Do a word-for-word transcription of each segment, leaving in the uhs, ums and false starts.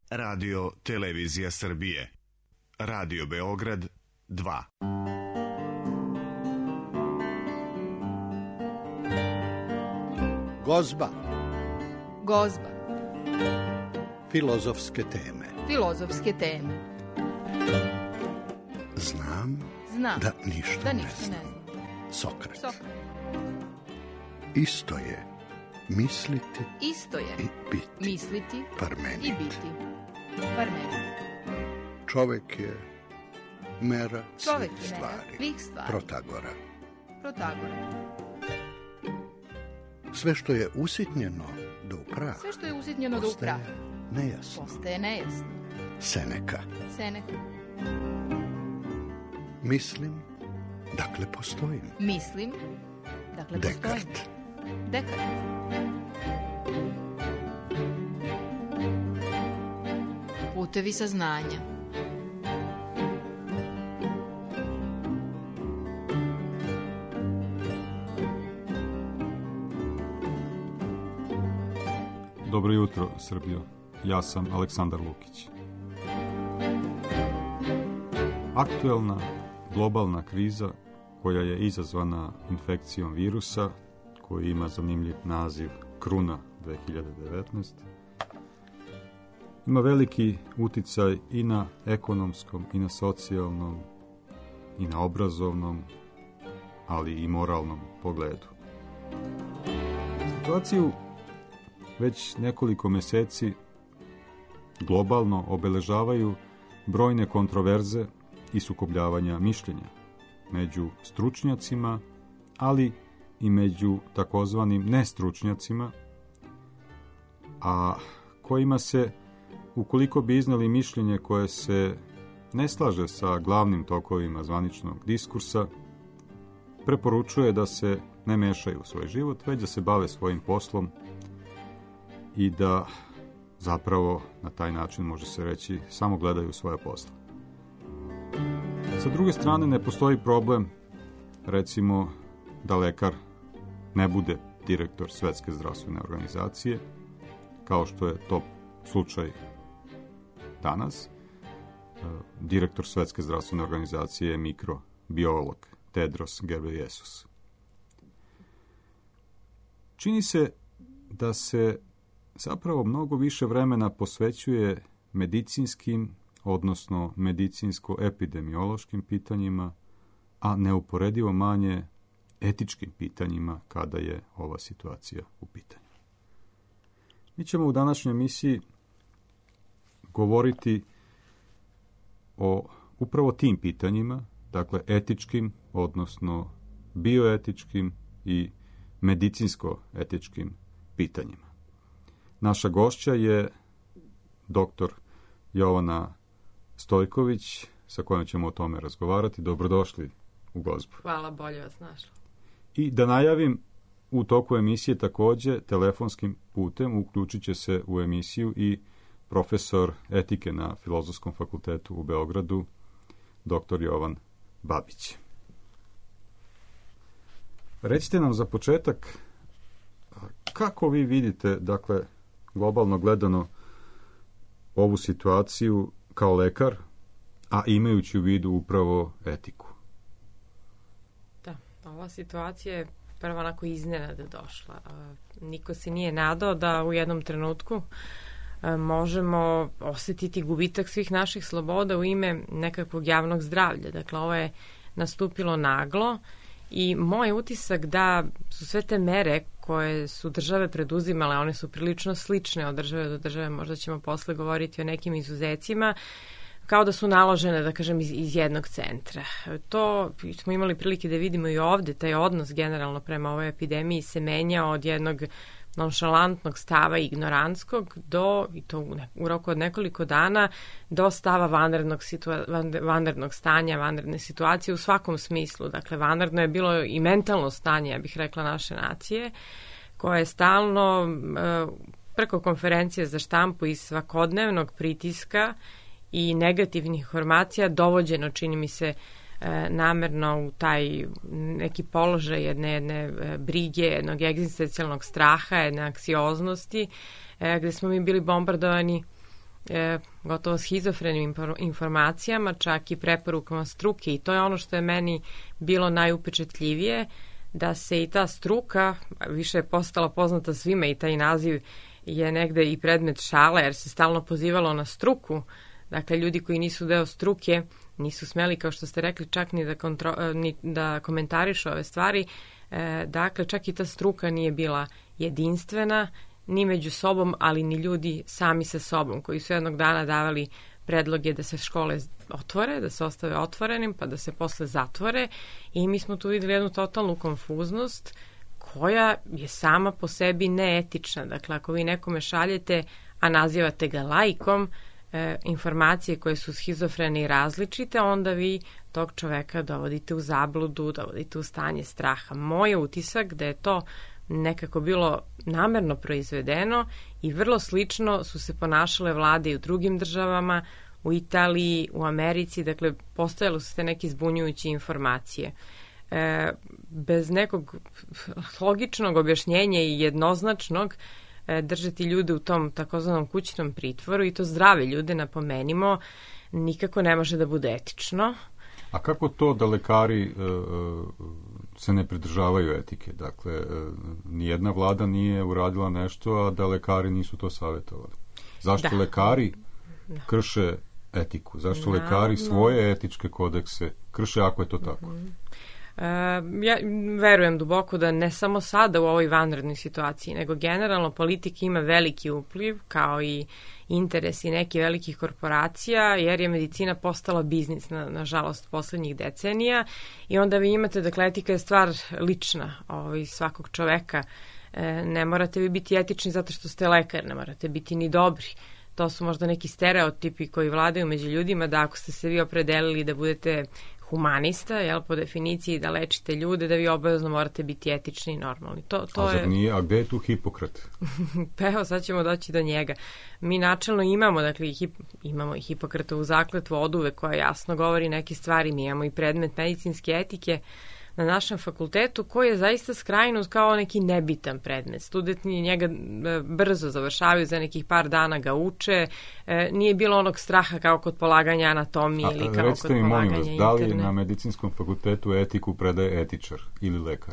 Radio Televizija Srbije. Radio Beograd dva. Gozba. Gozba. Filozofske teme. Filozofske teme. Znam, Znam da ništa, da ne, ništa znam. ne znam. Sokrat. Sokrat. Isto je misliti Isto je i biti. misliti Parmenid. i biti. Parmenid. Čovek je mera Čovek svih je mera stvari. svih stvari. Protagora. Protagora. Sve što je usitnjeno do upraha Sve što je usitnjeno do postaje upraha nejasno. postaje nejasno. Seneka. Seneka. Mislim, dakle postojim. Mislim, dakle postojim. Dekart. Dekart. Putevi saznanja. Dobro jutro, Srbijo. Ja sam Aleksandar Lukić. Aktuelna globalna kriza koja je izazvana infekcijom virusa, koji ima zanimljiv naziv Kruna dve hiljade devetnaest, ima veliki uticaj i na ekonomskom, i na socijalnom, i na obrazovnom, ali i moralnom pogledu. Situaciju već nekoliko meseci globalno obeležavaju brojne kontroverze i sukobljavanja mišljenja među stručnjacima, ali i među takozvanim nestručnjacima, a kojima se, ukoliko bi iznali mišljenje koje se ne slaže sa glavnim tokovima zvaničnog diskursa, preporučuje da se ne mešaju u svoj život, već da se bave svojim poslom i da zapravo na taj način, može se reći, samo gledaju svoje posle. Sa druge strane, ne postoji problem, recimo, da lekar ne bude direktor Svetske zdravstvene organizacije, kao što je to slučaj danas. Direktor Svetske zdravstvene organizacije je mikrobiolog Tedros Ghebreyesus. Čini se da se zapravo mnogo više vremena posvećuje medicinskim, odnosno medicinsko-epidemiološkim pitanjima, a neuporedivo manje etičkim pitanjima kada je ova situacija u pitanju. Mi ćemo u današnjoj emisiji govoriti o upravo tim pitanjima, dakle etičkim, odnosno bioetičkim i medicinsko-etičkim pitanjima. Naša gošća je doktor Jovana Stojković, sa kojom ćemo o tome razgovarati. Dobrodošli u Gozbu. Hvala, bolje vas našla. I da najavim, u toku emisije takođe telefonskim putem uključit će se u emisiju i profesor etike na Filozofskom fakultetu u Beogradu, doktor Jovan Babić. Recite nam za početak, kako vi vidite, dakle, globalno gledano, ovu situaciju kao lekar, a imajući u vidu upravo etiku? Da, ova situacija je prvo onako iznenada došla. Niko se nije nadao da u jednom trenutku možemo osetiti gubitak svih naših sloboda u ime nekakvog javnog zdravlja. Dakle, ovo je nastupilo naglo i moj utisak da su sve te mere koje su države preduzimale, one su prilično slične od države do države, možda ćemo posle govoriti o nekim izuzecima, kao da su naložene, da kažem, iz, iz jednog centra. To smo imali prilike da vidimo i ovde, taj odnos generalno prema ovoj epidemiji se menja od jednog nonšalantnog stava ignorantskog do, i to u, ne, u roku od nekoliko dana, do stava vanrednog, situa, vanrednog stanja, vanredne situacije u svakom smislu. Dakle, vanredno je bilo i mentalno stanje, ja bih rekla, naše nacije, koje je stalno e, preko konferencije za štampu i svakodnevnog pritiska i negativnih informacija dovođeno, čini mi se, e, namerno u taj neki položaj jedne, jedne e, brige, jednog egzistencijalnog straha, jedne anksioznosti, e, gde smo mi bili bombardovani e, gotovo schizofrenim informacijama, čak i preporukama struke, i to je ono što je meni bilo najupečetljivije, da se i ta struka, više je postala poznata svima i taj naziv je negde i predmet šale, jer se stalno pozivalo na struku. Dakle, ljudi koji nisu deo struke nisu smeli, kao što ste rekli, čak ni da, kontro, ni da komentarišu ove stvari. E, dakle, čak i ta struka nije bila jedinstvena, ni među sobom, ali ni ljudi sami sa sobom, koji su jednog dana davali predloge da se škole otvore, da se ostave otvorenim, pa da se posle zatvore. I mi smo tu videli jednu totalnu konfuznost koja je sama po sebi neetična. Dakle, ako vi nekome šaljete, a nazivate ga laikom, e, informacije koje su schizofrene i različite, onda vi tog čoveka dovodite u zabludu, dovodite u stanje straha. Moj je utisak da je to nekako bilo namerno proizvedeno i vrlo slično su se ponašale vlade i u drugim državama, u Italiji, u Americi, dakle postojalo su te neke zbunjujuće informacije. E, bez nekog logičnog objašnjenja i jednoznačnog e, držati ljude u tom takozvanom kućnom pritvoru, i to zdrave ljude, napomenimo, nikako ne može da bude etično. A kako to da lekari e, se ne pridržavaju etike? Dakle, e, nijedna vlada nije uradila nešto, a da lekari nisu to savjetovali. Zašto da. lekari da. krše etiku? Zašto no, lekari no. svoje etičke kodekse krše, ako je to tako? Mm-hmm. Uh, ja verujem duboko da ne samo sada u ovoj vanrednoj situaciji, nego generalno politika ima veliki upliv, kao i interesi nekih velikih korporacija, jer je medicina postala biznis, na, nažalost, poslednjih decenija, i onda vi imate, dakle, etika je stvar lična ovaj, svakog čoveka. E, ne morate vi biti etični zato što ste lekar, ne morate biti ni dobri. To su možda neki stereotipi koji vladaju među ljudima, da ako ste se vi opredelili da budete humanista, jel, po definiciji da lečite ljude, da vi obavezno morate biti etični i normalni. To, to a zar je... nije, a gde je tu Hipokrat? Pa evo, sad ćemo doći do njega. Mi načelno imamo, dakle, hip, imamo i Hipokratovu zakletvu oduvek koja jasno govori neke stvari. Mi imamo i predmet medicinske etike na našem fakultetu, koji je zaista skrajnut kao neki nebitan predmet. Studenti njega brzo završavaju, za nekih par dana ga uče. E, nije bilo onog straha kao kod polaganja anatomije, a, ili kao kod mi, polaganja vas, interne. Da li na medicinskom fakultetu etiku predaje etičar ili lekar?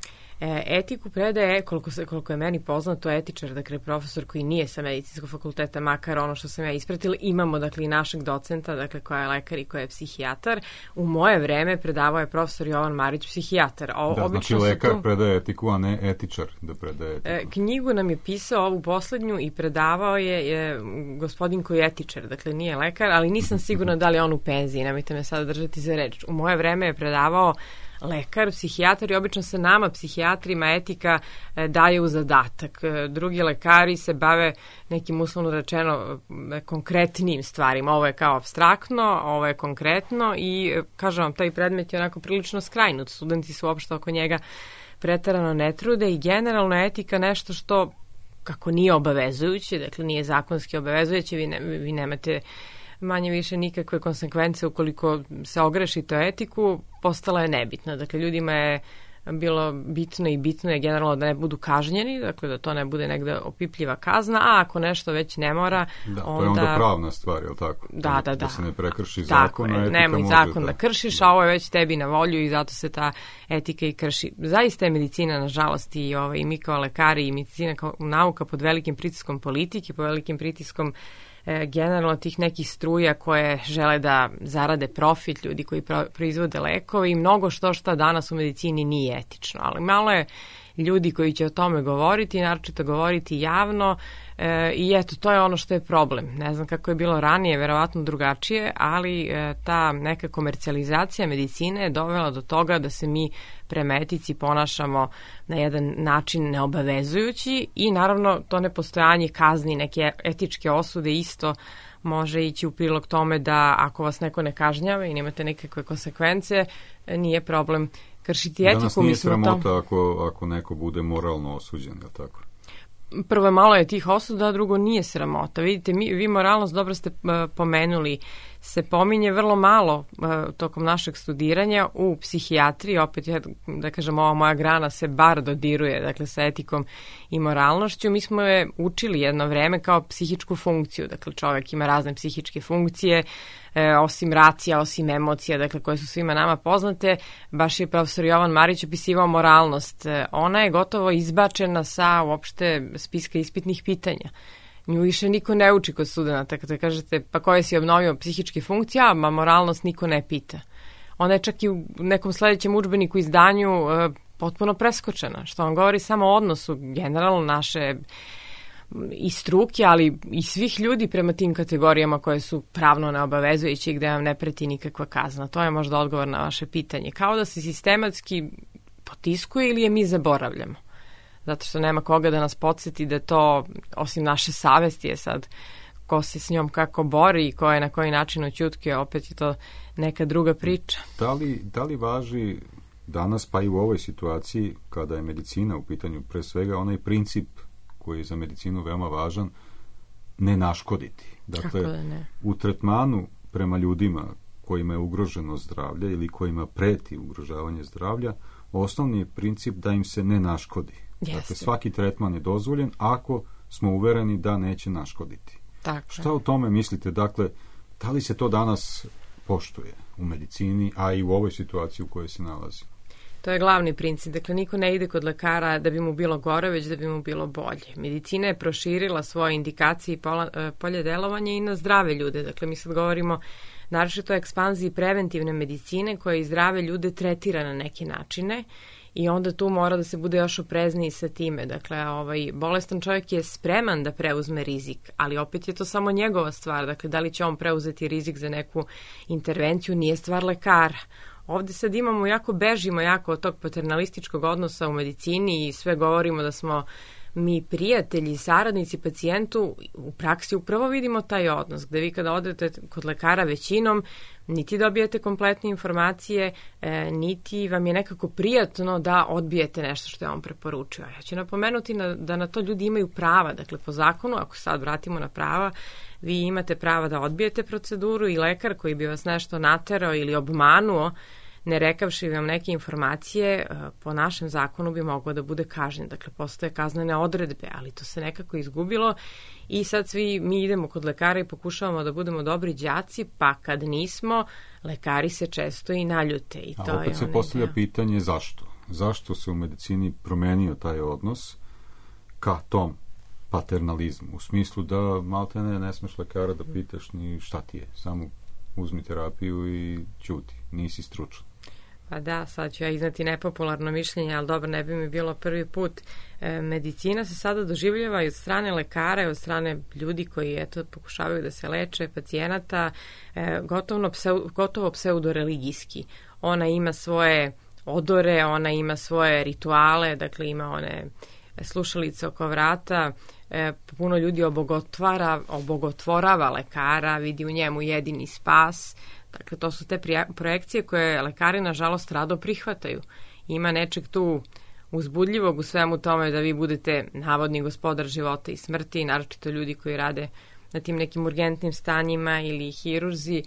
E, etiku predaje, koliko, se, koliko je meni poznato, etičar, dakle profesor koji nije sa medicinskog fakulteta, makar ono što sam ja ispratila. Imamo, dakle, i našeg docenta, dakle, koja je lekar i koja je psihijatar. U moje vreme predavao je profesor Jovan Marić, psihijatar. O, da, znači lekar tu... predaje etiku, a ne etičar da predaje etiku. E, knjigu nam je pisao ovu poslednju i predavao je, je gospodin koji je etičar, dakle nije lekar, ali nisam sigurna da li je on u penziji, nemojte me sada držati za reč. U moje vreme je predavao lekar, psihijatar, i obično se nama, psihijatrima, etika e, daje u zadatak. E, drugi lekari se bave nekim, uslovno rečeno, e, konkretnim stvarima. Ovo je kao apstraktno, ovo je konkretno, i e, kažem vam, taj predmet je onako prilično skrajnut. Studenti su uopšte oko njega preterano ne trude, i generalno etika nešto što, kako nije obavezujuće, dakle nije zakonski obavezujuće, vi, ne, vi nemate manje više nikakve konsekvence ukoliko se ogrešite o etiku, postala je nebitna. Dakle, ljudima je bilo bitno i bitno je generalno da ne budu kažnjeni, dakle da to ne bude negde opipljiva kazna, a ako nešto već ne mora, da, onda... to je onda pravna stvar, je li tako? Da, da, da. Da se ne prekrši tako zakon, a etika nemoj može zakon da... da kršiš, a ovo je već tebi na volju i zato se ta etika i krši. Zaista je medicina, nažalost, i, ovaj, i mi kao lekari i medicina kao nauka pod velikim pritiskom politike, pod velikim pritiskom generalno tih nekih struja koje žele da zarade profit, ljudi koji pro, proizvode lekove, i mnogo što šta danas u medicini nije etično. Ali malo je ljudi koji će o tome govoriti, naročito govoriti javno, e, i eto, to je ono što je problem. Ne znam kako je bilo ranije, verovatno drugačije, ali e, ta neka komercijalizacija medicine je dovela do toga da se mi prema etici ponašamo na jedan način neobavezujući, i naravno to nepostojanje kazni, neke etičke osude isto može ići u prilog tome da ako vas neko ne kažnjava i nemate nekakve konsekvence, nije problem kršiti etiku. Danas nije sramota to... ako, ako neko bude moralno osuđen, je tako? Prvo, malo je tih osuda, a drugo nije sramota. Vidite, mi, vi moralnost, dobro ste uh, pomenuli, se pominje vrlo malo uh, tokom našeg studiranja u psihijatriji. Opet, ja, da kažem, ova moja grana se bar dodiruje, dakle, sa etikom i moralnošću. Mi smo je učili jedno vreme kao psihičku funkciju. Dakle, čovjek ima razne psihičke funkcije, e, osim racija, osim emocija, dakle, koje su svima nama poznate. Baš je profesor Jovan Marić opisivao moralnost. E, ona je gotovo izbačena sa uopšte spiska ispitnih pitanja. Nju više niko ne uči kod studenata. Kada kažete, pa koje si obnovio psihičke funkcije, a moralnost niko ne pita. Ona je čak i u nekom sledećem udžbeniku izdanju e, potpuno preskočena, što vam govori samo o odnosu generalno naše i struke, ali i svih ljudi prema tim kategorijama koje su pravno neobavezujući i gde vam ne preti nikakva kazna. To je možda odgovor na vaše pitanje. Kao da se sistematski potiskuje ili je mi zaboravljamo. Zato što nema koga da nas podsjeti da to, osim naše savesti, je sad ko se s njom kako bori i ko je na koji način oćutkio, opet je to neka druga priča. Da li, da li važi danas, pa i u ovoj situaciji, kada je medicina u pitanju, pre svega onaj princip koji je za medicinu veoma važan, ne naškoditi. Dakle, kako da ne? U tretmanu prema ljudima kojima je ugroženo zdravlje ili kojima preti ugrožavanje zdravlja, osnovni je princip da im se ne naškodi. Jeste. Dakle, svaki tretman je dozvoljen ako smo uvereni da neće naškoditi. Tako. Šta u tome mislite? Dakle, da li se to danas poštuje u medicini, a i u ovoj situaciji u kojoj se nalazi? To je glavni princip. Dakle, niko ne ide kod lekara da bi mu bilo gore, već da bi mu bilo bolje. Medicina je proširila svoje indikacije i polje delovanja i na zdrave ljude. Dakle, mi sad govorimo naročito o ekspanziji preventivne medicine koja i zdrave ljude tretira na neke načine i onda tu mora da se bude još oprezniji sa time. Dakle, ovaj, bolestan čovjek je spreman da preuzme rizik, ali opet je to samo njegova stvar. Dakle, da li će on preuzeti rizik za neku intervenciju, nije stvar lekara. Ovde sad imamo, jako bežimo jako od tog paternalističkog odnosa u medicini i sve govorimo da smo mi prijatelji, saradnici pacijentu. U praksi upravo vidimo taj odnos, gde vi kada odete kod lekara većinom, niti dobijete kompletne informacije, e, niti vam je nekako prijatno da odbijete nešto što je on preporučio. Ja ću napomenuti na, da na to ljudi imaju prava. Dakle, po zakonu, ako sad vratimo na prava, vi imate prava da odbijete proceduru i lekar koji bi vas nešto naterao ili obmanuo, ne rekavši vam neke informacije, po našem zakonu bi moglo da bude kažnjen. Dakle, postoje kaznene odredbe, ali to se nekako izgubilo i sad svi mi idemo kod lekara i pokušavamo da budemo dobri đaci, pa kad nismo, lekari se često i naljute. I to A opet je se postavlja pitanje zašto? Zašto se u medicini promenio taj odnos ka tom paternalizmu? U smislu da malte ne, ne smeš lekara da pitaš ni šta ti je, samo uzmi terapiju i ćuti, nisi stručan. Pa da, sad ću ja iznati nepopularno mišljenje, ali dobro, ne bi mi bilo prvi put. E, medicina se sada doživljava i od strane lekara i od strane ljudi koji eto, pokušavaju da se leče, pacijenata, e, gotovo, pseu, gotovo pseudoreligijski. Ona ima svoje odore, ona ima svoje rituale, dakle ima one slušalice oko vrata, e, puno ljudi obogotvara, obogotvorava lekara, vidi u njemu jedini spas. Dakle, to su te projekcije koje lekari, nažalost, rado prihvataju. Ima nečeg tu uzbudljivog u svemu tome da vi budete navodni gospodar života i smrti, naročito ljudi koji rade na tim nekim urgentnim stanjima ili hirurzi,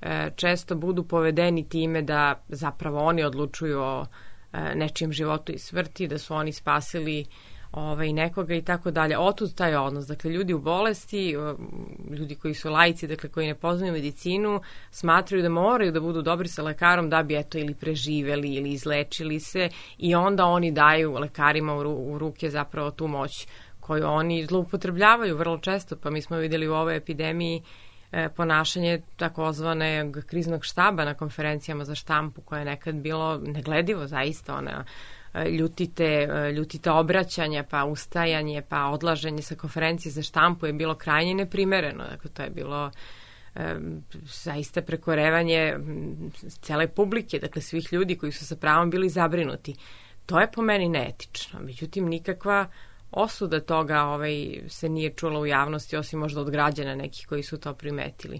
često budu povedeni time da zapravo oni odlučuju o nečijem životu i smrti, da su oni spasili ovaj, nekoga i tako dalje. Otud taj odnos. Dakle, ljudi u bolesti, ljudi koji su laici, dakle, koji ne poznaju medicinu, smatraju da moraju da budu dobri sa lekarom da bi, eto, ili preživeli ili izlečili se i onda oni daju lekarima u, ru, u ruke zapravo tu moć koju oni zloupotrebljavaju vrlo često. Pa mi smo vidjeli u ovoj epidemiji e, ponašanje takozvane kriznog štaba na konferencijama za štampu koje je nekad bilo negledivo, zaista ona ljutite, ljutite obraćanja, pa ustajanje, pa odlaženje sa konferencije za štampu je bilo krajnje neprimereno. Dakle, to je bilo e, zaista prekorevanje cele publike, dakle svih ljudi koji su sa pravom bili zabrinuti. To je po meni neetično. Međutim, nikakva osuda toga ovaj, se nije čula u javnosti, osim možda od građana nekih koji su to primetili.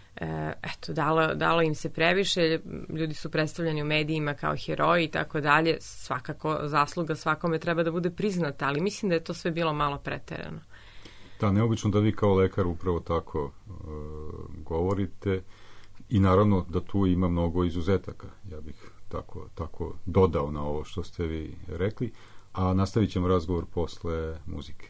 Eto, dalo, dalo im se previše, ljudi su predstavljeni u medijima kao heroji i tako dalje, svakako zasluga svakome treba da bude priznata, ali mislim da je to sve bilo malo preterano. Da, neobično da vi kao lekar upravo tako uh, govorite. I naravno da tu ima mnogo izuzetaka. Ja bih tako, tako dodao na ovo što ste vi rekli, a nastavit ćemo razgovor posle muzike.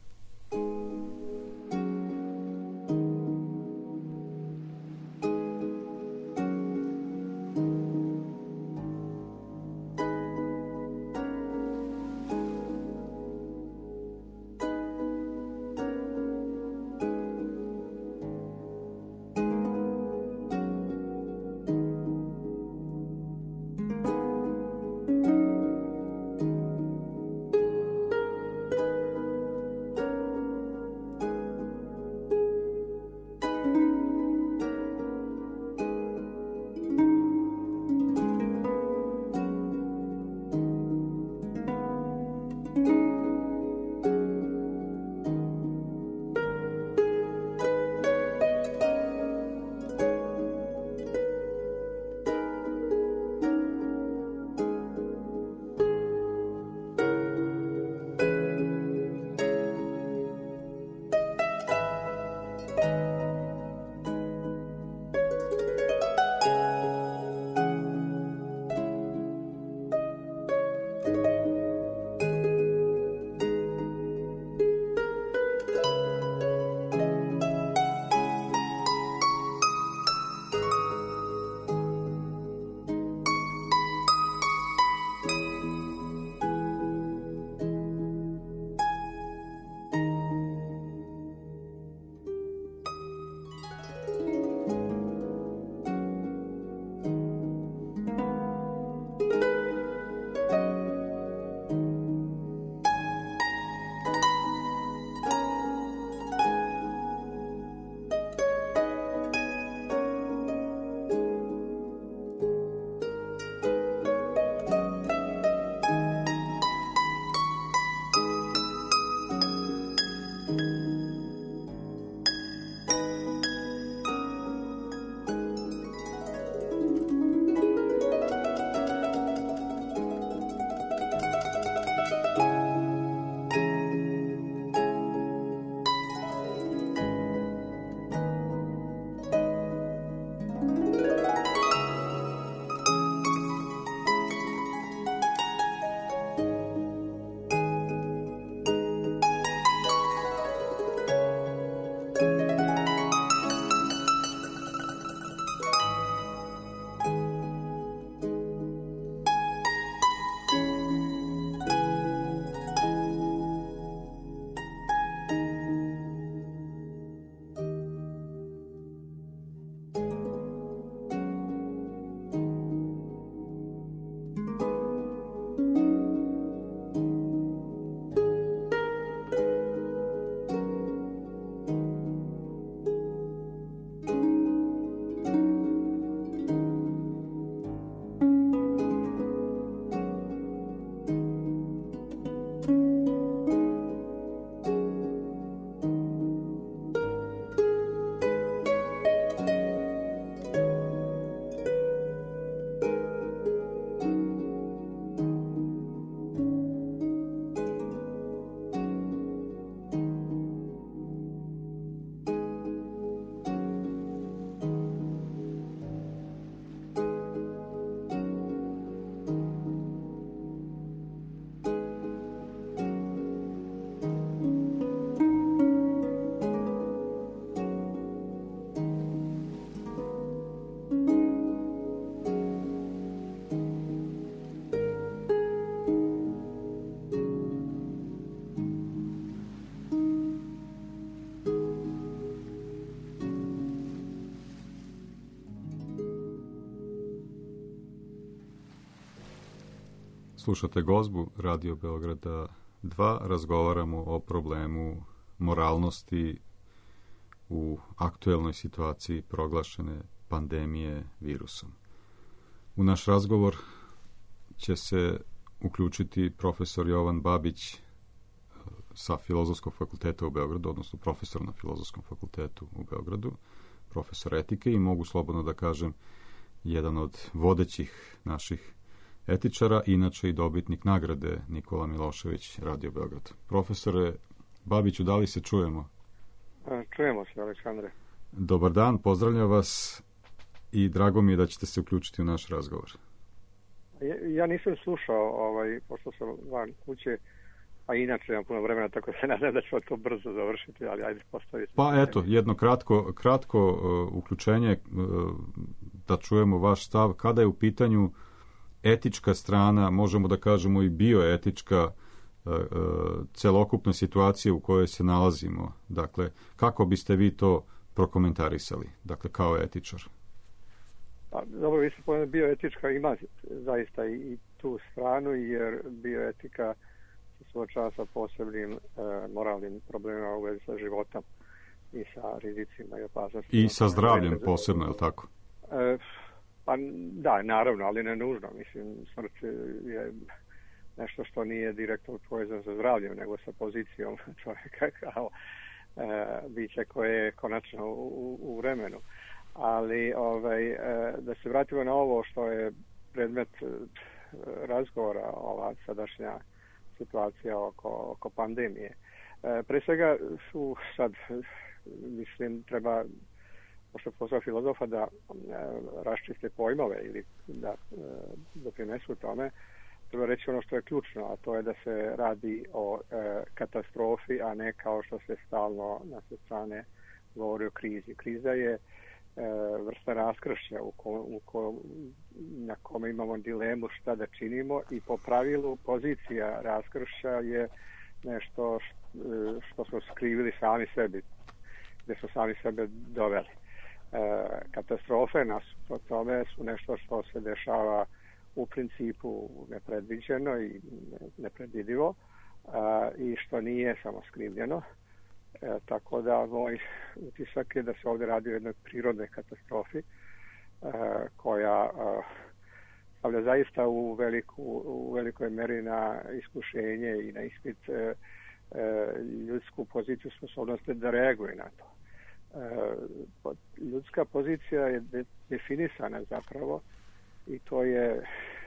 Slušate Gozbu, Radio Beograda dva, razgovaramo o problemu moralnosti u aktuelnoj situaciji proglašene pandemije virusom. U naš razgovor će se uključiti profesor Jovan Babić sa Filozofskog fakulteta u Beogradu, odnosno profesor na Filozofskom fakultetu u Beogradu, profesor etike i mogu slobodno da kažem jedan od vodećih naših etičara, inače i dobitnik nagrade Nikola Milošević, Radio Beograd. Profesore Babiću, da li se čujemo? Čujemo se, Aleksandre. Dobar dan, pozdravljam vas. i drago mi je da ćete se uključiti u naš razgovor. Ja, ja nisam slušao, ovaj, pošto sam van kuće, a inače imam puno vremena, tako se nadam da ćemo to brzo završiti, ali ajde postaviti. Pa eto, jedno kratko, kratko uh, uključenje, uh, da čujemo vaš stav. Kada je u pitanju etička strana, možemo da kažemo i bioetička, uh, uh, celokupna situacija u kojoj se nalazimo. Dakle, kako biste vi to prokomentarisali, dakle, kao etičar? Pa, dobro, vi ste povedali, bioetička ima zaista i, i tu stranu, jer bioetika se suočava sa posebnim e, moralnim problemima u vezi sa životom i sa rizicima i opasnostima. I sa zdravljem posebno, je li tako? E, pa da, naravno, ali ne nužno. Mislim, smrt je nešto što nije direktno povezano sa zdravljem, nego sa pozicijom čovjeka kao e, biće koje je konačno u, u vremenu. Ali ovaj, da se vratimo na ovo što je predmet razgovora, ova sadašnja situacija oko, oko pandemije. Pre svega su sad, mislim, treba, pošto posao filozofa, da raščiste pojmove ili da doprinesu tome, treba reći ono što je ključno, a to je da se radi o katastrofi, a ne kao što se stalno na sve strane govori o krizi. Kriza je vrsta raskršća u ko, u ko, na kome imamo dilemu šta da činimo i po pravilu pozicija raskršća je nešto što smo skrivili sami sebi, gdje smo sami sebe doveli. Katastrofe nas po tome su nešto što se dešava u principu nepredviđeno i nepredvidivo i što nije samo skrivljeno. E, tako da moj utisak je da se ovdje radi o jednoj prirodnoj katastrofi e, koja e, stavlja zaista u, veliku, u velikoj meri na iskušenje i na ispit e, e, ljudsku poziciju sposobnosti da reaguje na to. E, ljudska pozicija je de, definisana zapravo i to je e,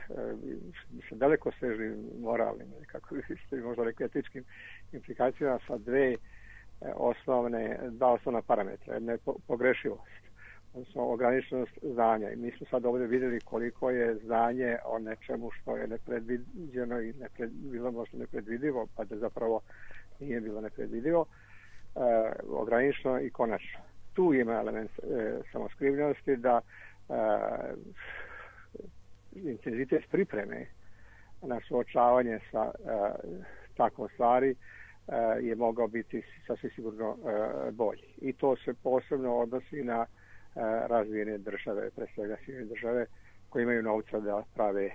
sa daleko sežnim moralnim, kako ste možda rekli, etičkim implikacijama sa dve osnovne, dva osnovna parametra. Jedna je pogrešivost, odnosno ograničenost znanja. I mi smo sad ovdje vidjeli koliko je znanje o nečemu što je nepredviđeno i nepred, bilo možda nepredvidivo, pa da zapravo nije bilo nepredvidivo, e, ograničeno i konačno. Tu ima element e, samoskrivljenosti da e, intenzitet pripreme na suočavanje sa e, takvom stvari je mogao biti sasvim sigurno bolji. I to se posebno odnosi na razvijene države, pre svega sivine države, koje imaju novca da prave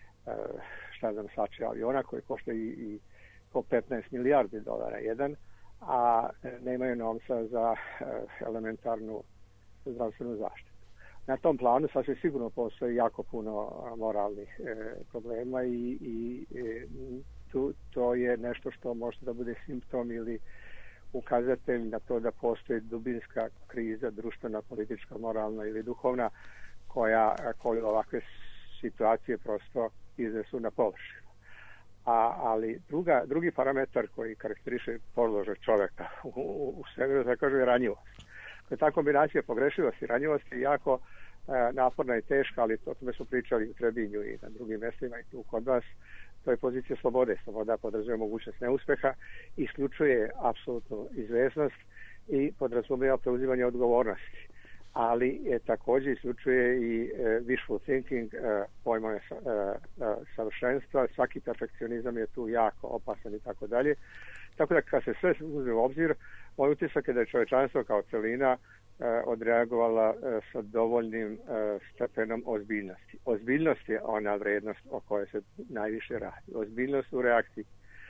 šta znam sače aviona koji košta i, i po petnaest milijardi dolara jedan, a nemaju novca za elementarnu zdravstvenu zaštitu. Na tom planu sasvim sigurno postoji jako puno moralnih problema i, i Tu, to je nešto što može da bude simptom ili ukazatelj na to da postoji dubinska kriza, društvena, politička, moralna ili duhovna, koja, koja ovakve situacije prosto iznesu na površinu. A, ali druga, drugi parametar koji karakteriše položaj čoveka u, u, u svemiru, da kažem, je ranjivost. Ta kombinacija pogrešivosti i ranjivosti je jako e, naporna i teška, ali o tome smo pričali u Trebinju i na drugim mjestima i tu kod vas. To je pozicija slobode. Sloboda podrazumijeva mogućnost neuspeha, isključuje apsolutnu izvesnost i podrazumijeva preuzimanje odgovornosti. Ali je također isključuje i e, wishful thinking, e, pojmove e, e, savršenstva. Svaki perfekcionizam je tu jako opasan i tako dalje. Tako da kad se sve uzme u obzir, moj utisak je da je čovječanstvo kao celina odreagovala sa dovoljnim stepenom ozbiljnosti. Ozbiljnost je ona vrednost o kojoj se najviše radi. Ozbiljnost u reakciji.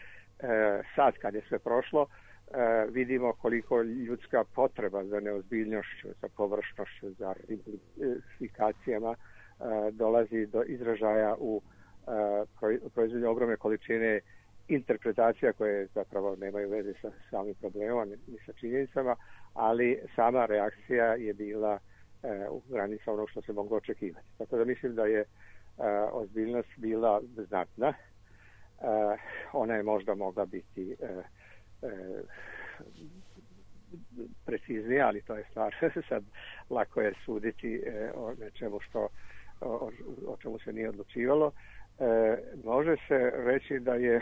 Sad kad je sve prošlo, vidimo koliko ljudska potreba za neozbiljnošću, za površnošću, za implikacijama dolazi do izražaja u proizvodnju ogromne količine interpretacija koje zapravo nemaju veze sa samim problemom ni sa činjenicama, ali sama reakcija je bila e, u granica onog što se moglo očekivati. Tako da mislim da je e, ozbiljnost bila znatna. E, ona je možda mogla biti e, e, preciznije, ali to je stvar sad lako je suditi o nečemu što o, o čemu se nije odlučivalo. E, može se reći da je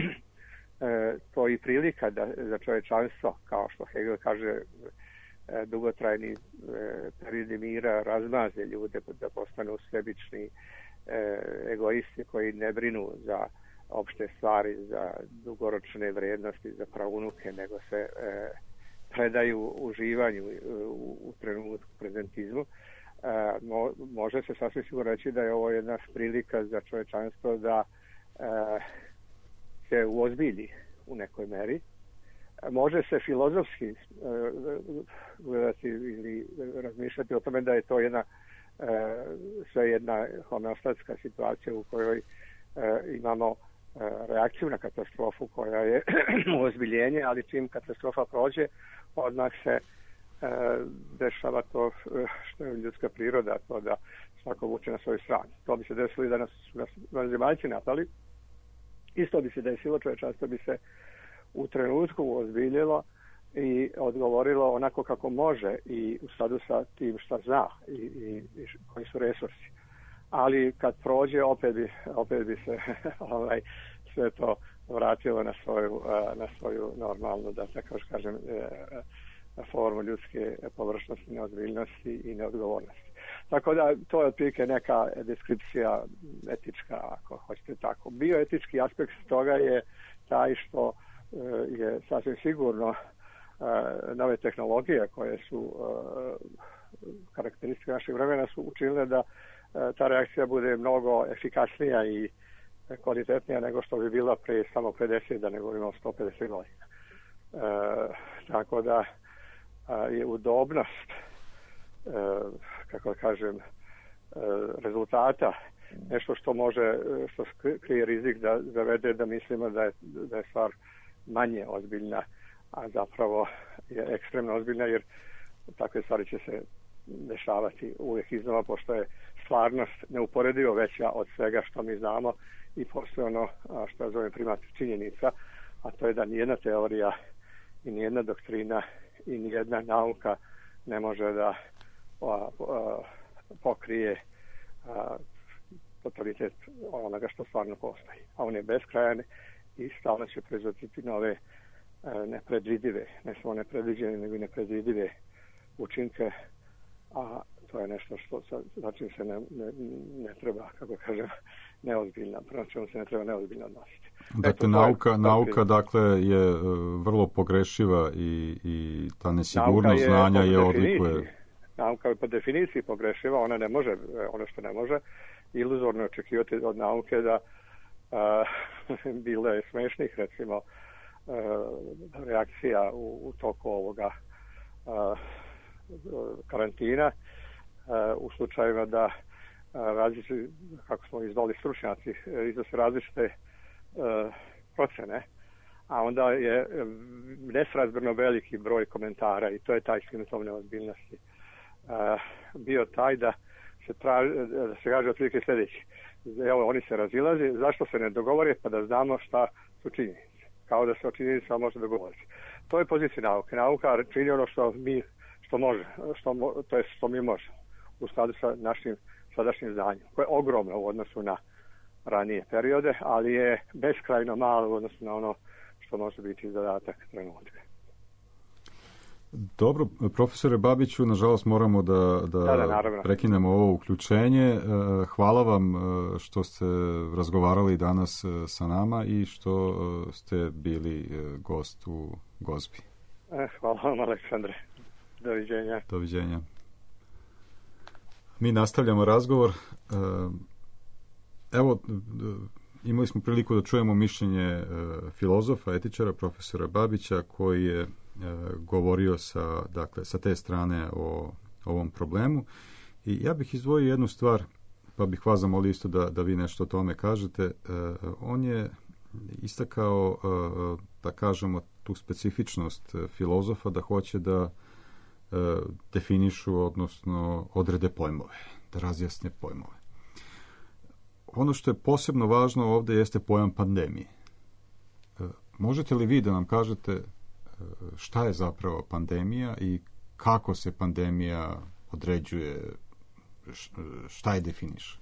e, to i prilika da, za čovječanstvo, kao što Hegel kaže, e, dugotrajni e, periodi mira razmaze ljude da postanu sebični e, egoisti koji ne brinu za opšte stvari, za dugoročne vrijednosti, za pravunuke, nego se e, predaju uživanju u, u trenutku prezentizmu. E, mo, može se sasvim sigurno reći da je ovo jedna prilika za čovječanstvo da e, se uozbilji u nekoj meri. E, može se filozofski e, gledati ili razmišljati o tome da je to jedna e, sve jedna homeostatska situacija u kojoj e, imamo e, reakciju na katastrofu koja je uozbiljenje, ali čim katastrofa prođe, odmah se dešava to što je ljudska priroda, to da svako vuče na svoju stranu. To bi se desilo i da nas, nas vanzemaljci napali. Isto bi se desilo, čovječanstvo bi se u trenutku uozbiljilo i odgovorilo onako kako može i u skladu sa tim šta zna i, i, i koji su resursi. Ali kad prođe, opet bi, opet bi se ovaj, sve to vratilo na svoju, na svoju normalnu, da tako kažem, na formu ljudske površnosti, neozbiljnosti i neodgovornosti. Tako da to je otprilike neka deskripcija etička, ako hoćete tako. Bioetički aspekt toga je taj što je sasvim sigurno nove tehnologije koje su karakteristike našeg vremena su učinile da ta reakcija bude mnogo efikasnija i kvalitetnija nego što bi bila pre samo pedeset, da ne govorimo o sto pedeset godina. E, tako da je udobnost, e, kako kažem, e, rezultata nešto što može, što krije rizik da zavede da mislimo da je, da je stvar manje ozbiljna, a zapravo je ekstremno ozbiljna, jer takve stvari će se dešavati uvijek iznova, pošto je stvarnost neuporedivo veća od svega što mi znamo i postoje ono što ja zovem primat činjenica, a to je da nijedna teorija i nijedna doktrina i nijedna nauka ne može da a, a, pokrije a, totalitet onoga što stvarno postoji. A on je beskrajan i stalno će proizvoditi nove a, nepredvidive, ne samo nepredviđene, nego i nepredvidive učinke, a to je nešto što za čim se ne, ne, ne treba, kako kažem, neozbiljno, prema čemu se ne treba neozbiljno odnositi. Dakle, Eto, nauka, je, nauka dakle, je vrlo pogrešiva i, i ta nesigurnost je, znanja je odlikuje. Nauka je po definiciji pogrešiva, ona ne može, ono što ne može, iluzorno očekivati od nauke da a, bilo je smešnih, recimo, a, reakcija u, u toku ovoga a, karantina, u slučajima da različite, kako smo izdali stručnjaci, iznose različite procene, a onda je nesrazmjerno veliki broj komentara i to je taj signal neozbiljnosti bio taj da se traži, da se kaže otprilike sljedeći. Evo, oni se razilaze, zašto se ne dogovore, pa da znamo šta su činjenice. Kao da se o činjenicama može dogovoriti. To je pozicija nauke. Nauka čini ono što mi što može, što, to je što mi možemo u skladu sa našim sadašnjim znanjem, koje je ogromno u odnosu na ranije periode, ali je beskrajno malo u odnosu na ono što može biti zadatak trenutka. Dobro, profesore Babiću, nažalost moramo da, da, da, da prekinemo ovo uključenje. Hvala vam što ste razgovarali danas sa nama i što ste bili gost u Gozbi. Hvala vam, Aleksandre. Doviđenja. Doviđenja. Mi nastavljamo razgovor. Evo, imali smo priliku da čujemo mišljenje filozofa, etičara, profesora Babića, koji je govorio sa, dakle, sa te strane o ovom problemu. I ja bih izdvojio jednu stvar, pa bih vas zamolio isto da, da vi nešto o tome kažete. On je istakao, da kažemo, tu specifičnost filozofa, da hoće da definišu, odnosno odrede pojmove, da razjasne pojmove. Ono što je posebno važno ovdje jeste pojam pandemije. Možete li vi da nam kažete šta je zapravo pandemija i kako se pandemija određuje, šta je definiše?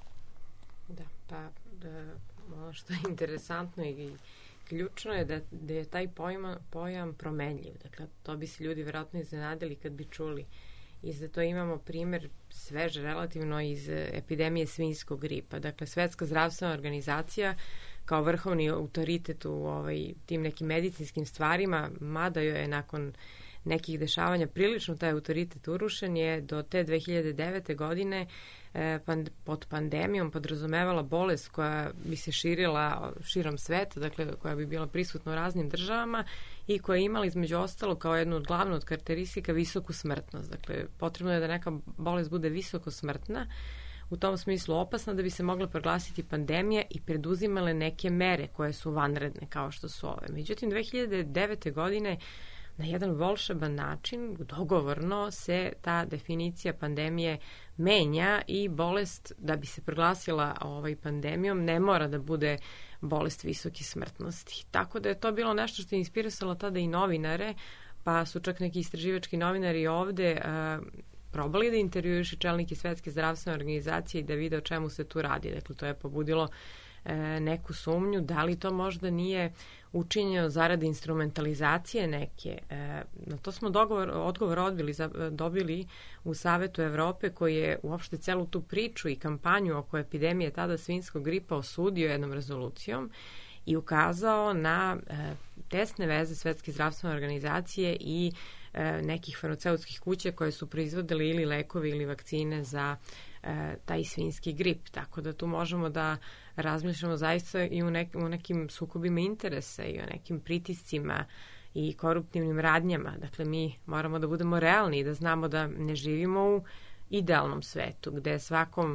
Da, pa da, ono što je interesantno i ključno je da, da je taj pojma, pojam promenljiv. Dakle, to bi se ljudi vjerojatno iznenadili kad bi čuli. I za to imamo primer svež relativno iz epidemije svinjskog gripa. Dakle, Svetska zdravstvena organizacija kao vrhovni autoritet u ovaj, tim nekim medicinskim stvarima, mada joj je nakon nekih dešavanja prilično taj autoritet urušen, je do te dve hiljade devete godine eh, pand, pod pandemijom podrazumevala bolest koja bi se širila širom sveta, dakle koja bi bila prisutna u raznim državama i koja je imala između ostalo kao jednu od glavnu od karakteristika visoku smrtnost. Dakle, potrebno je da neka bolest bude visoko smrtna, u tom smislu opasna da bi se mogla proglasiti pandemija i preduzimale neke mere koje su vanredne kao što su ove. Međutim, dve hiljade devete godine na jedan volšeban način, dogovorno, se ta definicija pandemije menja i bolest, da bi se proglasila ovaj pandemijom, ne mora da bude bolest visoke smrtnosti. Tako da je to bilo nešto što je inspirisalo tada i novinare, pa su čak neki istraživački novinari ovde uh, probali da intervjuišu čelnike Svetske zdravstvene organizacije i da vide o čemu se tu radi. Dakle, to je pobudilo e, neku sumnju da li to možda nije učinjeno zaradi instrumentalizacije neke. E, na to smo dogovor, odgovor odbili, za, dobili u Savetu Evrope koji je uopšte celu tu priču i kampanju oko epidemije tada svinjskog gripa osudio jednom rezolucijom i ukazao na e, tesne veze Svetske zdravstvene organizacije i e, nekih farmaceutskih kuća koje su proizvodili ili lekovi ili vakcine za e, taj svinjski grip. Tako da tu možemo da razmišljamo zaista i u, nek, u nekim sukobima interesa i o nekim pritiscima i koruptivnim radnjama. Dakle, mi moramo da budemo realni i da znamo da ne živimo u idealnom svetu gde svakom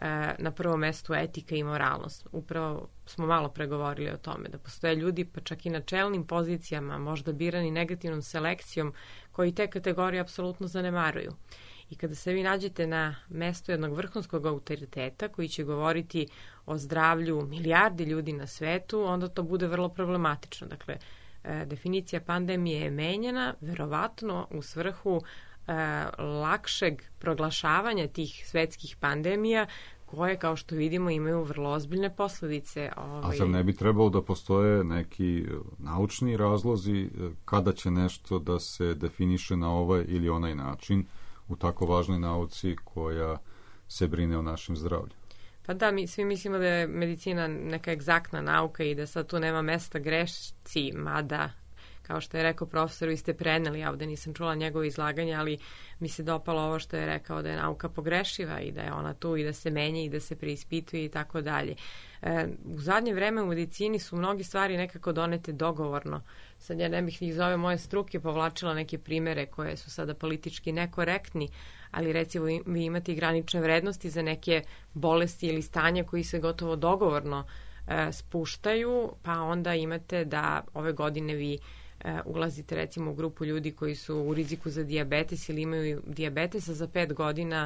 na prvom mestu etika i moralnost. Upravo smo malo pregovorili o tome, da postoje ljudi, pa čak i na čelnim pozicijama, možda birani negativnom selekcijom, koji te kategorije apsolutno zanemaruju. I kada se vi nađete na mestu jednog vrhunskog autoriteta koji će govoriti o zdravlju milijardi ljudi na svetu, onda to bude vrlo problematično. Dakle, definicija pandemije je menjena, verovatno u svrhu lakšeg proglašavanja tih svetskih pandemija koje, kao što vidimo, imaju vrlo ozbiljne posledice. Ovaj... A zar ne bi trebalo da postoje neki naučni razlozi kada će nešto da se definiše na ovaj ili onaj način u tako važnoj nauci koja se brine o našem zdravlju? Pa da, mi svi mislimo da je medicina neka egzaktna nauka i da sad tu nema mesta grešci, mada kao što je rekao profesor, vi ste preneli, ja ovde nisam čula njegovo izlaganje, ali mi se dopalo ovo što je rekao da je nauka pogrešiva i da je ona tu i da se menja i da se preispituje i tako dalje. U zadnje vreme u medicini su mnogi stvari nekako donete dogovorno. Sad ja ne bih iz ove moje struke povlačila neke primere koje su sada politički nekorektni, ali recimo vi imate i granične vrednosti za neke bolesti ili stanja koji se gotovo dogovorno e, spuštaju, pa onda imate da ove godine vi ulazite recimo u grupu ljudi koji su u riziku za dijabetes ili imaju dijabetesa za pet godina,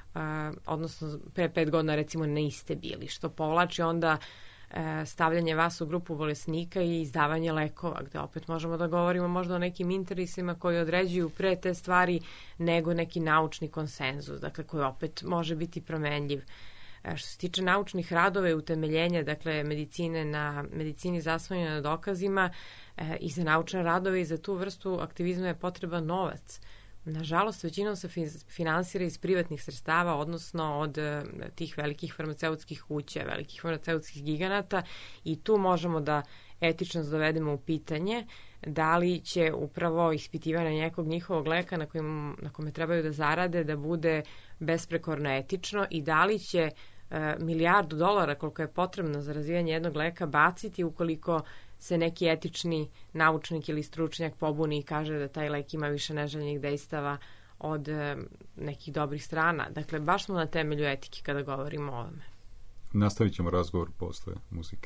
odnosno pre pet godina recimo niste bili, što povlači onda stavljanje vas u grupu bolesnika i izdavanje lekova, gde opet možemo da govorimo možda o nekim interesima koji određuju pre te stvari nego neki naučni konsenzus, dakle koji opet može biti promenljiv. Što se tiče naučnih radova i utemeljenja, dakle, medicine na medicini zasnovane na dokazima e, i za naučne radove i za tu vrstu aktivizma je potreban novac. Nažalost, većinom se finansira iz privatnih sredstava, odnosno od e, tih velikih farmaceutskih kuća, velikih farmaceutskih giganata i tu možemo da etičnost dovedemo u pitanje da li će upravo ispitivanje nekog njihovog leka na, kojim, na kome trebaju da zarade da bude besprekorno etično i da li će milijardu dolara koliko je potrebno za razvijanje jednog leka baciti ukoliko se neki etični naučnik ili stručnjak pobuni i kaže da taj lek ima više neželjenih dejstava od nekih dobrih strana. Dakle, baš smo na temelju etike kada govorimo o ovome. Nastavit ćemo razgovor posle muzike.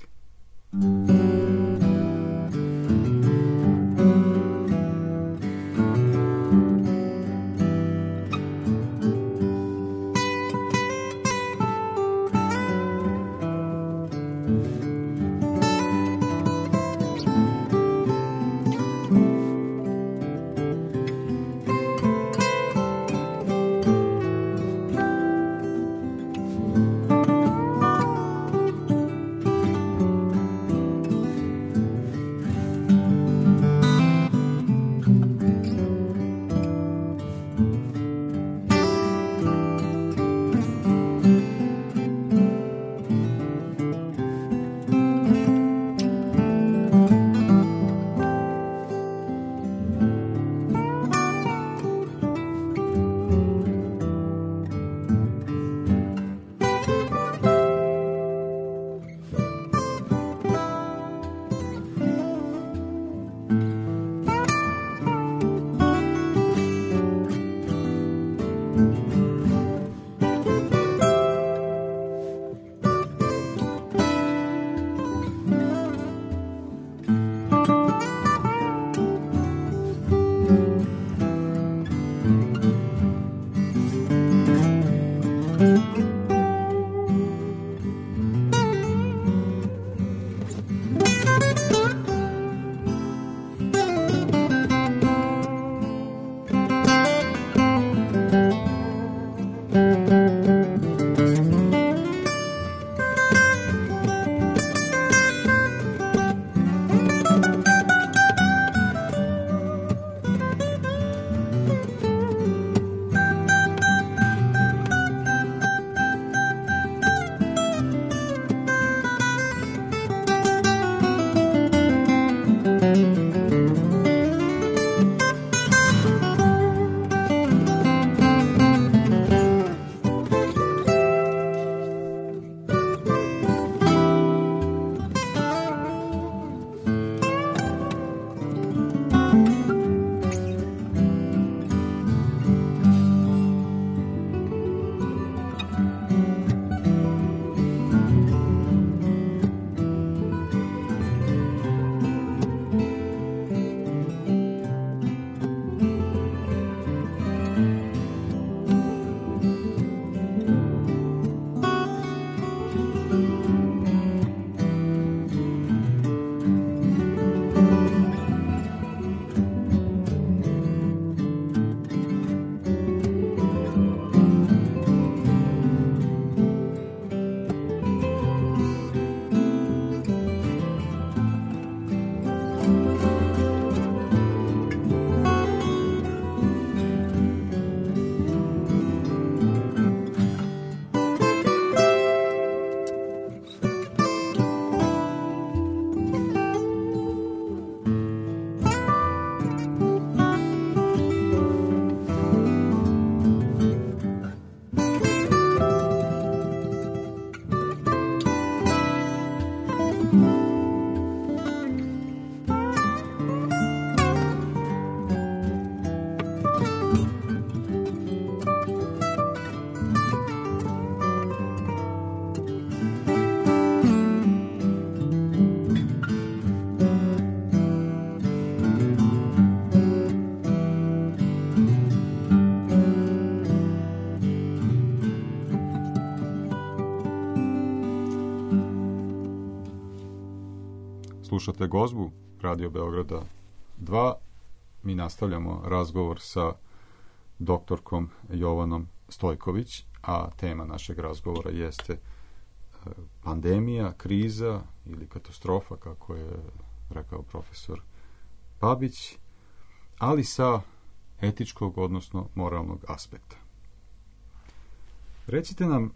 Slušate Gozbu Radio Beograda dva. Mi nastavljamo razgovor sa doktorkom Jovanom Stojković, a tema našeg razgovora jeste pandemija, kriza ili katastrofa, kako je rekao profesor Babić, ali sa etičkog, odnosno moralnog aspekta. Recite nam,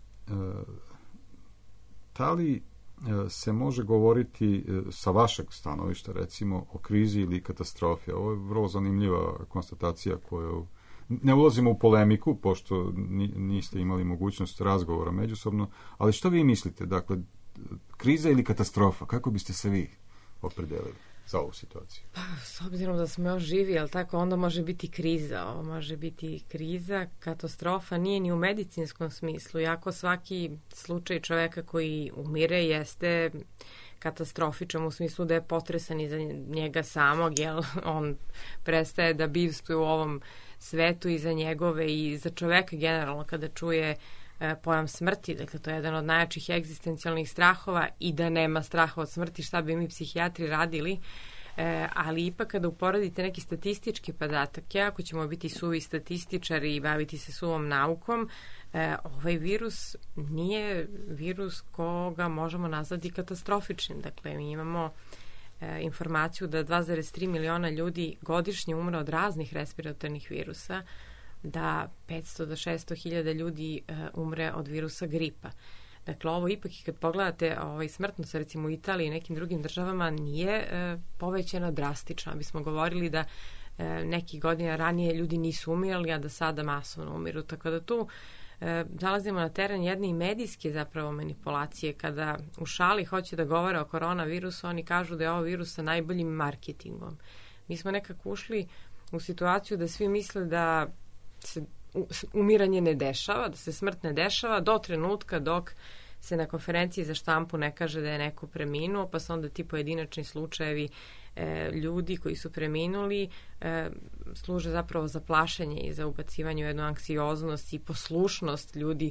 da li se može govoriti sa vašeg stanovišta, recimo, o krizi ili katastrofi? Ovo je vrlo zanimljiva konstatacija koju ne ulazimo u polemiku, pošto niste imali mogućnost razgovora međusobno, ali što vi mislite? Dakle, kriza ili katastrofa? Kako biste se vi opredelili za ovu situaciju? Pa, s obzirom da smo još živi, ali tako, onda može biti kriza. Ovo može biti kriza, katastrofa nije ni u medicinskom smislu. Iako svaki slučaj čoveka koji umire jeste katastrofičan u smislu da je potresan iza njega samog, jer on prestaje da bivstvuje u ovom svetu i za njegove i za čoveka generalno kada čuje e, pojam smrti. Dakle, to je jedan od najjačih egzistencijalnih strahova i da nema straha od smrti, šta bi mi psihijatri radili. E, ali ipak kada uporedite neki statistički podatak, ako ćemo biti suvi statističari i baviti se suvom naukom, e, ovaj virus nije virus koga možemo nazvati katastrofičnim. Dakle, mi imamo e, informaciju da dva zarez tri miliona ljudi godišnje umre od raznih respiratornih virusa, da petsto do šesto hiljada ljudi e, umre od virusa gripa. Dakle, ovo ipak i kad pogledate ovaj, smrtnost, recimo u Italiji i nekim drugim državama, nije e, povećana drastično. Bismo govorili da e, nekih godina ranije ljudi nisu umirali, a da sada masovno umiru. Tako da tu e, zalazimo na teren jedne i medijske zapravo manipulacije. Kada u šali hoće da govore o koronavirusu, oni kažu da je ovo virus sa najboljim marketingom. Mi smo nekako ušli u situaciju da svi misle da se umiranje ne dešava, da se smrt ne dešava do trenutka dok se na konferenciji za štampu ne kaže da je neko preminuo, pa su onda ti pojedinačni slučajevi e, ljudi koji su preminuli e, služe zapravo za plašenje i za ubacivanje u jednu anksioznost i poslušnost ljudi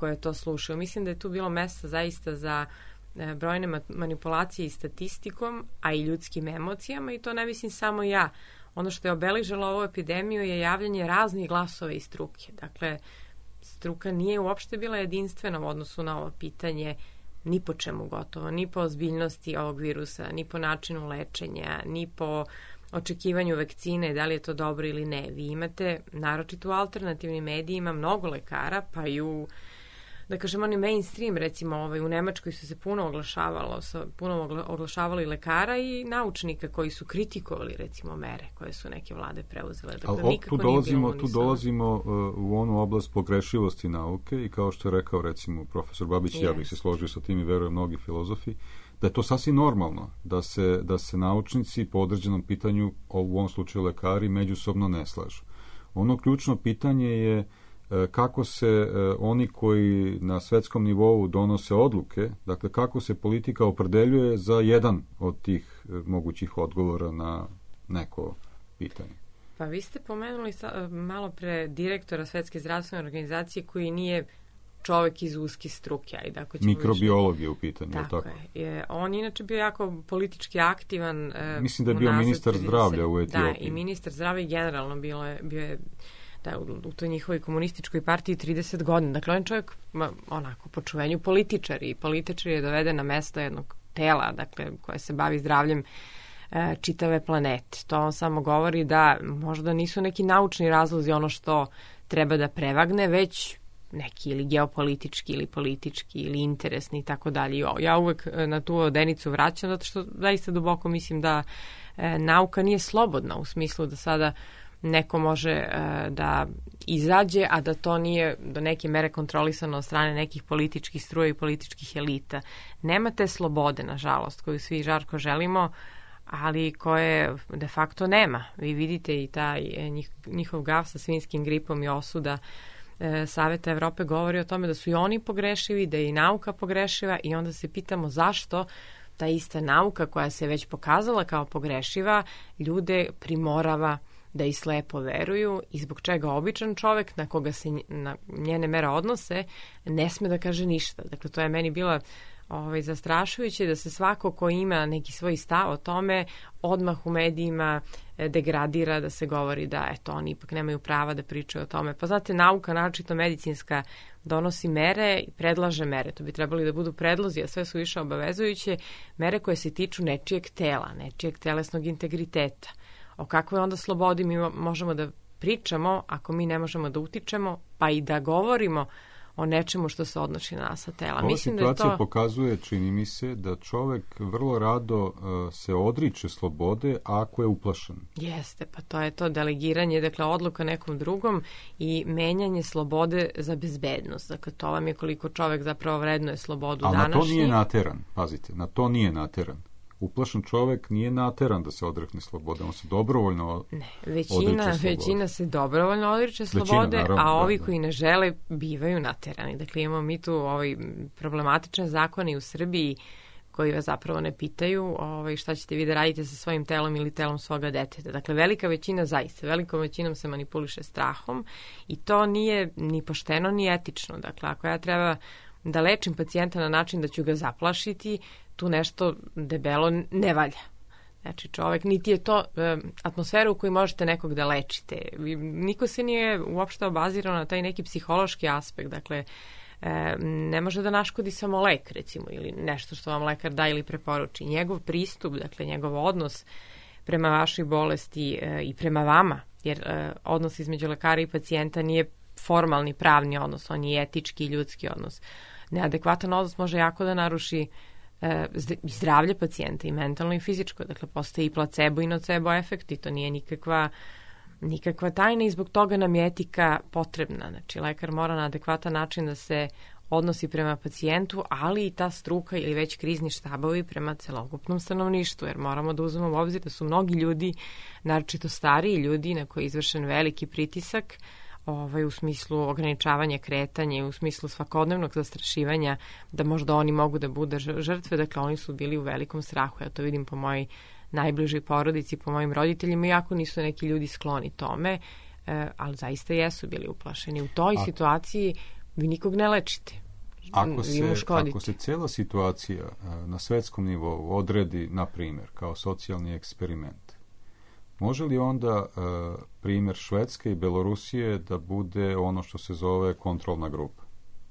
koje to slušaju. Mislim da je tu bilo mesta zaista za brojne manipulacije i statistikom, a i ljudskim emocijama, i to ne mislim samo ja. Ono što je obeležilo ovu epidemiju je javljanje raznih glasova iz struke. Dakle, struka nije uopšte bila jedinstvena u odnosu na ovo pitanje, ni po čemu gotovo, ni po ozbiljnosti ovog virusa, ni po načinu lečenja, ni po očekivanju vakcine, da li je to dobro ili ne. Vi imate, naročito u alternativnim medijima, mnogo lekara, pa i u, da kažem, oni mainstream, recimo ovaj, u Nemačkoj su se puno oglašavalo, puno oglašavali lekara i naučnika koji su kritikovali, recimo, mere koje su neke vlade preuzele. Dakle, ali tu dolazimo, tu dolazimo uh, u onu oblast pogrešivosti nauke i kao što je rekao, recimo, profesor Babić, yes. ja bih se složio sa tim i verujem mnogi filozofi, da je to sasvim normalno, da se, da se naučnici po određenom pitanju, u ovom slučaju lekari, međusobno ne slažu. Ono ključno pitanje je kako se oni koji na svetskom nivou donose odluke, dakle kako se politika opredeljuje za jedan od tih mogućih odgovora na neko pitanje. Pa vi ste pomenuli sa, malo pre direktora Svetske zdravstvene organizacije koji nije čovek iz uske struke. Ajde, ako mikrobiolog je u pitanju. Tako, tako je. je. On inače bio jako politički aktivan. Mislim da je bio ministar zdravlja u Etiopiji. Da, i ministar zdravlja i generalno bilo je, bio je da, u, u toj njihovoj komunističkoj partiji trideset godina. Dakle, on je čovjek ma, onako po čuvenju političar i političar je doveden na mesto jednog tela, dakle, koje se bavi zdravljem e, čitave planete. To on samo govori da možda nisu neki naučni razlozi ono što treba da prevagne, već neki ili geopolitički ili politički ili interesni i tako dalje. Ja uvek na tu odenicu vraćam zato što zaista duboko mislim da e, nauka nije slobodna u smislu da sada neko može e, da izađe, a da to nije do neke mere kontrolisano od strane nekih političkih struja i političkih elita. Nema te slobode, nažalost, koju svi žarko želimo, ali koje de facto nema. Vi vidite i taj njih, njihov gaf sa svinjskim gripom i osuda e, Saveta Evrope govori o tome da su i oni pogrešivi, da je i nauka pogrešiva i onda se pitamo zašto ta ista nauka koja se već pokazala kao pogrešiva ljude primorava da i slepo veruju i zbog čega običan čovek na koga se na njene mere odnose ne sme da kaže ništa. Dakle, to je meni bila ovaj, zastrašujuće da se svako ko ima neki svoj stav o tome odmah u medijima degradira, da se govori da eto, oni ipak nemaju prava da pričaju o tome. Pa znate, nauka, naročito medicinska, donosi mere i predlaže mere. To bi trebali da budu predlozi, a sve su više obavezujuće mere koje se tiču nečijeg tela, nečijeg telesnog integriteta. O kakvoj onda slobodi mi možemo da pričamo ako mi ne možemo da utičemo, pa i da govorimo o nečemu što se odnosi na nas sa tela. Ova Mislim situacija da je to... pokazuje, čini mi se, da čovek vrlo rado uh, se odriče slobode ako je uplašen. Jeste, pa to je to delegiranje, dakle odluka nekom drugom i menjanje slobode za bezbednost. Dakle, to vam je koliko čovek zapravo vrednuje slobodu ali današnji. Ali na to nije nateran, pazite, na to nije nateran. Uplašen čovek nije nateran da se odrekne slobode, on se dobrovoljno ne, većina, većina se dobrovoljno odriče slobode, većina, naravno, a ovi da, da. koji ne žele bivaju naterani. Dakle, imamo mi tu ovaj, problematične zakone u Srbiji koji vas zapravo ne pitaju ovaj, šta ćete vi da radite sa svojim telom ili telom svoga deteta. Dakle, velika većina zaista, velikom većinom se manipuliše strahom i to nije ni pošteno ni etično. Dakle, ako ja treba da lečim pacijenta na način da ću ga zaplašiti, tu nešto debelo ne valja. Znači, čovek, niti je to e, atmosfera u kojoj možete nekog da lečite. Niko se nije uopšte obazirao na taj neki psihološki aspekt. Dakle, e, ne može da naškodi samo lek, recimo, ili nešto što vam lekar da ili preporuči. Njegov pristup, dakle, njegov odnos prema vašoj bolesti e, i prema vama, jer e, odnos između lekara i pacijenta nije formalni pravni odnos, on je etički i ljudski odnos. Neadekvatan odnos može jako da naruši e, zdravlje pacijenta i mentalno i fizičko. Dakle, postoji i placebo i nocebo efekt i to nije nikakva, nikakva tajna i zbog toga nam je etika potrebna. Znači, lekar mora na adekvatan način da se odnosi prema pacijentu, ali i ta struka ili već krizni štabovi prema celokupnom stanovništvu, jer moramo da uzmemo u obzir da su mnogi ljudi, naročito stariji ljudi na koji je izvršen veliki pritisak, Ovaj, u smislu ograničavanja kretanja i u smislu svakodnevnog zastrašivanja da možda oni mogu da budu žrtve, dakle oni su bili u velikom strahu. Ja to vidim po mojoj najbližoj porodici, po mojim roditeljima, iako nisu neki ljudi skloni tome, e, ali zaista jesu bili uplašeni. U toj A... situaciji vi nikog ne lečite. Ako se, ako se cijela situacija na svetskom nivou odredi, na primjer, kao socijalni eksperiment, može li onda primjer Švedske i Belorusije da bude ono što se zove kontrolna grupa?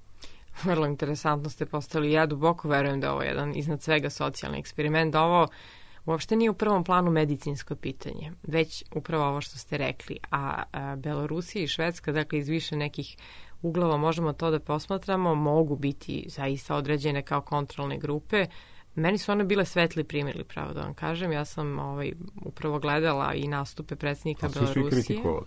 Vrlo interesantno ste postavili. Ja duboko verujem da je ovo jedan iznad svega socijalni eksperiment, da ovo uopšte nije u prvom planu medicinsko pitanje, već upravo ovo što ste rekli. A, a Belorusija i Švedska, dakle iz više nekih uglova možemo to da posmatramo, mogu biti zaista određene kao kontrolne grupe. Meni su one bile svetli primjeri, pravo da vam kažem. Ja sam ovaj, upravo gledala i nastupe predsjednika Belorusije. A su svi kritikovali?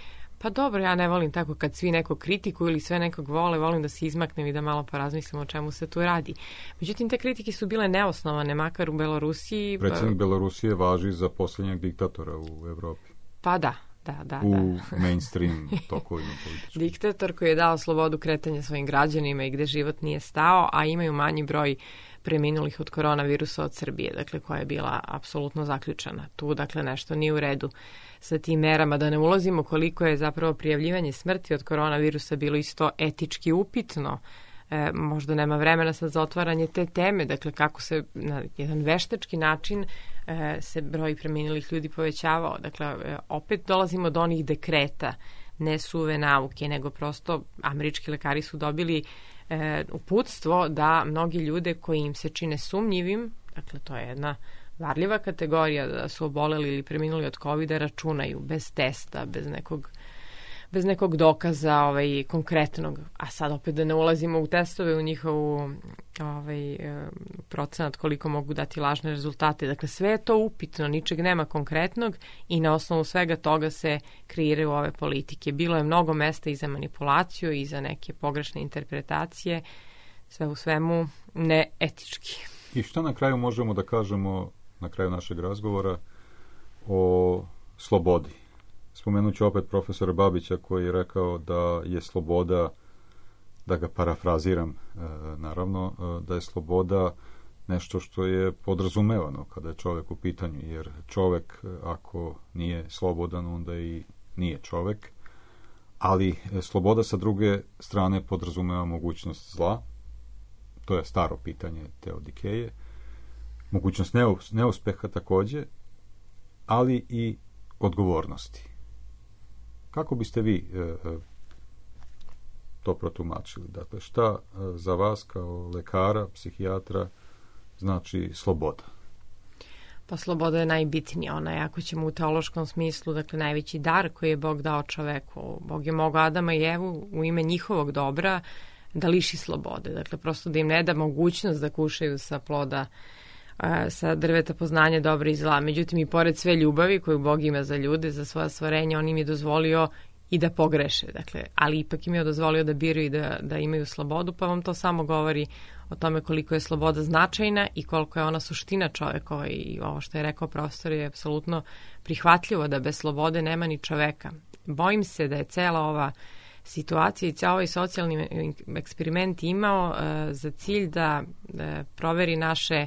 Pa dobro, ja ne volim tako kad svi nekog kritikuju ili sve nekog vole, volim da se izmaknem i da malo porazmislimo o čemu se tu radi. Međutim, te kritike su bile neosnovane, makar u Belorusiji. Predsjednik Belorusije važi za posljednjeg diktatora u Evropi. Pa da. Da, da, u da. mainstream tokovima političkim. Diktator koji je dao slobodu kretanja svojim građanima i gde život nije stao, a imaju manji broj preminulih od koronavirusa od Srbije, dakle koja je bila apsolutno zaključana. Tu dakle nešto nije u redu sa tim merama, da ne ulazimo koliko je zapravo prijavljivanje smrti od koronavirusa bilo isto etički upitno. E, možda nema vremena sad za otvaranje te teme, dakle kako se na jedan veštački način e, se broj preminulih ljudi povećavao. Dakle, e, opet dolazimo do onih dekreta, ne suve nauke, nego prosto američki lekari su dobili e, uputstvo da mnogi ljude koji im se čine sumnjivim, dakle to je jedna varljiva kategorija da su oboleli ili preminuli od kovida, računaju bez testa, bez nekog bez nekog dokaza ovaj, konkretnog, a sad opet da ne ulazimo u testove, u njihovu ovaj, procenat koliko mogu dati lažne rezultate. Dakle, sve je to upitno, ničeg nema konkretnog i na osnovu svega toga se kreiraju ove politike. Bilo je mnogo mesta i za manipulaciju i za neke pogrešne interpretacije, sve u svemu neetički. I što na kraju možemo da kažemo, na kraju našeg razgovora, o slobodi? Spomenut ću opet profesora Babića koji je rekao da je sloboda, da ga parafraziram, e, naravno, e, da je sloboda nešto što je podrazumevano kada je čovjek u pitanju, jer čovjek ako nije slobodan, onda i nije čovjek, ali e, sloboda sa druge strane podrazumeva mogućnost zla, to je staro pitanje Teodikeje, mogućnost neuspeha također, ali i odgovornosti. Kako biste vi e, to protumačili? Dakle, šta e, za vas kao lekara, psihijatra znači sloboda? Pa sloboda je najbitnija. Ona je, ako ćemo u teološkom smislu, dakle, najveći dar koji je Bog dao čoveku. Bog je mogao Adama i Evu u ime njihovog dobra da liši slobode. Dakle, prosto da im ne da mogućnost da kušaju sa ploda, sa drveta poznanja dobra i zla. Međutim, i pored sve ljubavi koju Bog ima za ljude, za svoja stvorenja, on im je dozvolio i da pogreše. Dakle, ali ipak im je dozvolio da biraju i da, da imaju slobodu, pa vam to samo govori o tome koliko je sloboda značajna i koliko je ona suština čovekova. I ovo što je rekao profesor je apsolutno prihvatljivo, da bez slobode nema ni čoveka. Bojim se da je cela ova situacija i cijel ovaj socijalni eksperiment imao uh, za cilj da uh, proveri naše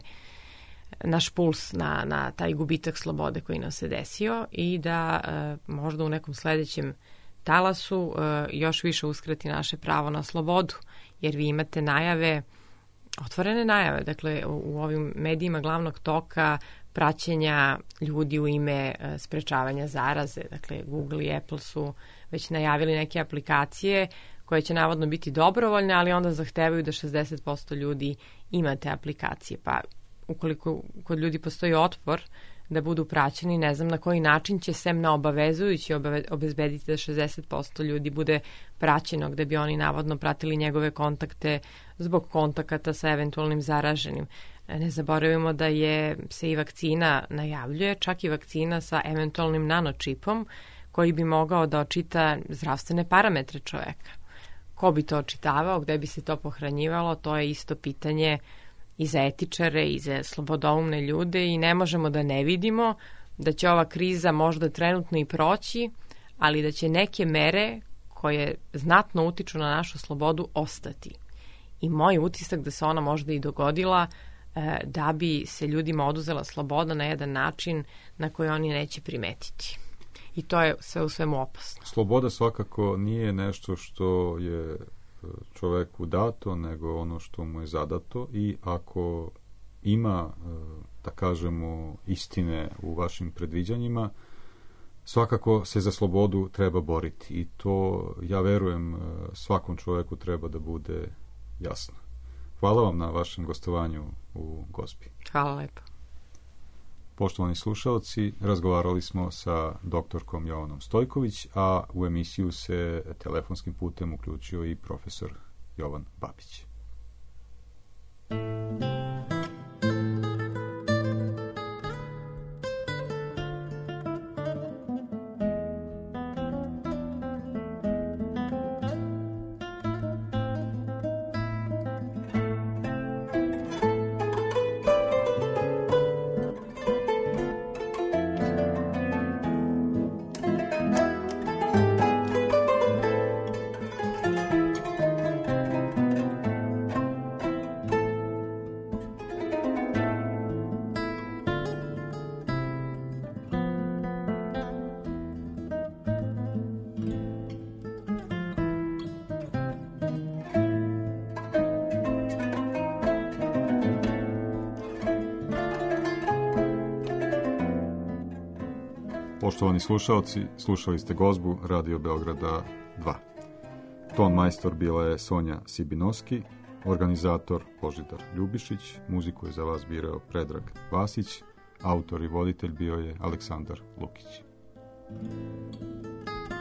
naš puls na, na taj gubitak slobode koji nam se desio i da e, možda u nekom sledećem talasu e, još više uskrati naše pravo na slobodu, jer vi imate najave, otvorene najave, dakle u, u ovim medijima glavnog toka praćenja ljudi u ime e, sprečavanja zaraze. Dakle, Google i Apple su već najavili neke aplikacije koje će navodno biti dobrovoljne, ali onda zahtevaju da šezdeset posto ljudi ima te aplikacije. Pa ukoliko kod ljudi postoji otpor da budu praćeni, ne znam na koji način će sem na obavezujući obave, obezbediti da šezdeset posto ljudi bude praćeno, gde bi oni navodno pratili njegove kontakte zbog kontakata sa eventualnim zaraženim. Ne zaboravimo da je se i vakcina najavljuje, čak i vakcina sa eventualnim nanočipom koji bi mogao da očita zdravstvene parametre čoveka. Ko bi to očitavao, gde bi se to pohranjivalo, to je isto pitanje i za etičare i za slobodoumne ljude i ne možemo da ne vidimo da će ova kriza možda trenutno i proći, ali da će neke mere koje znatno utiču na našu slobodu ostati. I moj utisak da se ona možda i dogodila e, da bi se ljudima oduzela sloboda na jedan način na koji oni neće primetiti. I to je sve u svemu opasno. Sloboda svakako nije nešto što je čoveku dato, nego ono što mu je zadato, i ako ima, da kažemo, istine u vašim predviđanjima, svakako se za slobodu treba boriti, i to, ja verujem, svakom čoveku treba da bude jasno. Hvala vam na vašem gostovanju u Gospi. Hvala lepo. Poštovani slušalci, razgovarali smo sa doktorkom Jovanom Stojković, a u emisiju se telefonskim putem uključio i profesor Jovan Babić. Poštovani slušalci, slušali ste Gozbu Radio Beograda dva. Ton majstor bila je Sonja Sibinoski, organizator Božidar Ljubišić, muziku je za vas birao Predrag Vasić, autor i voditelj bio je Aleksandar Lukić.